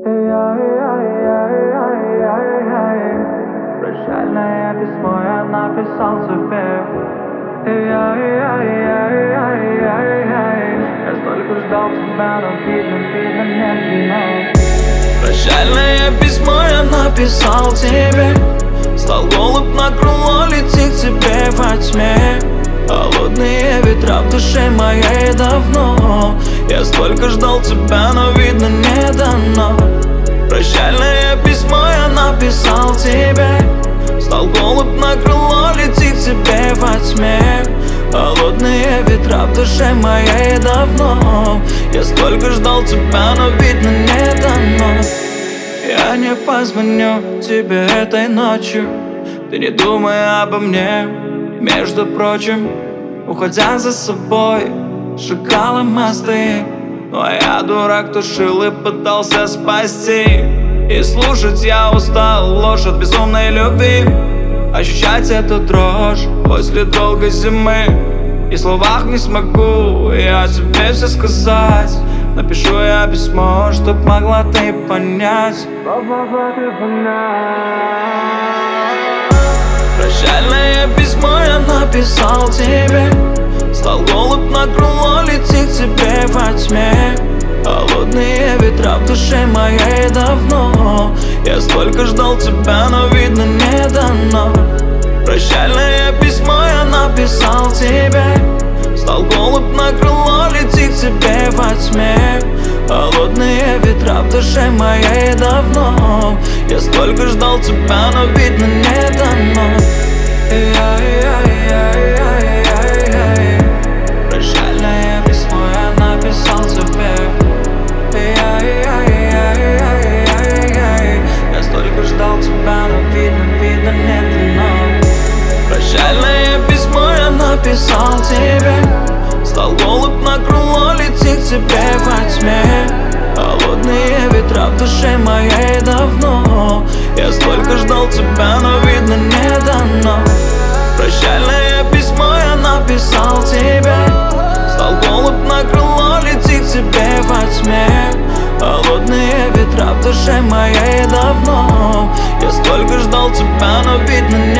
Прощальное письмо я написал тебе. Я столько ждал тебя, но видно нет. Прощальное письмо я написал тебе. Стал голубь на крыло, летит к тебе во тьме. Холодные ветра в душе моей давно. Я столько ждал тебя, но видно не дано. Прощальное письмо я написал тебе. Стал голубь на крыло, летит к тебе во тьме. Холодные ветра в душе моей давно. Я столько ждал тебя, но видно не дано. Я не позвоню тебе этой ночью. Ты не думай обо мне. Между прочим, уходя за собой, сжигала мосты. Ну а я дурак, тушил и пытался спасти. И слушать я устал ложь от безумной любви. Ощущать эту дрожь после долгой зимы. И в словах не смогу я тебе все сказать. Напишу я письмо, чтоб могла ты понять. Прощальное письмо я написал тебе. Стал голубь на крыло, летит к тебе во тьме. Холодные ветра в душе моей давно. Я столько ждал тебя, но видно не дано. Прощальное письмо я написал тебе. Стал голубь на крыло, летит к тебе во тьме. Холодные ветра в душе моей давно. Я столько ждал тебя, но видно не дано. Прощальное письмо я написал тебе. Я столько ждал тебя, но видно не дано. Прощальное письмо я написал тебе. Стал голубь на крыло, летит к тебе во тьме. Холодные ветра в душе моей давно. Я столько ждал тебя, но видно не дано. Прощальное письмо я написал тебе. Стал голубь на крыло, летит к тебе во тьме. Холодные ветра в душе моей давно. Я столько ждал тебя, но видно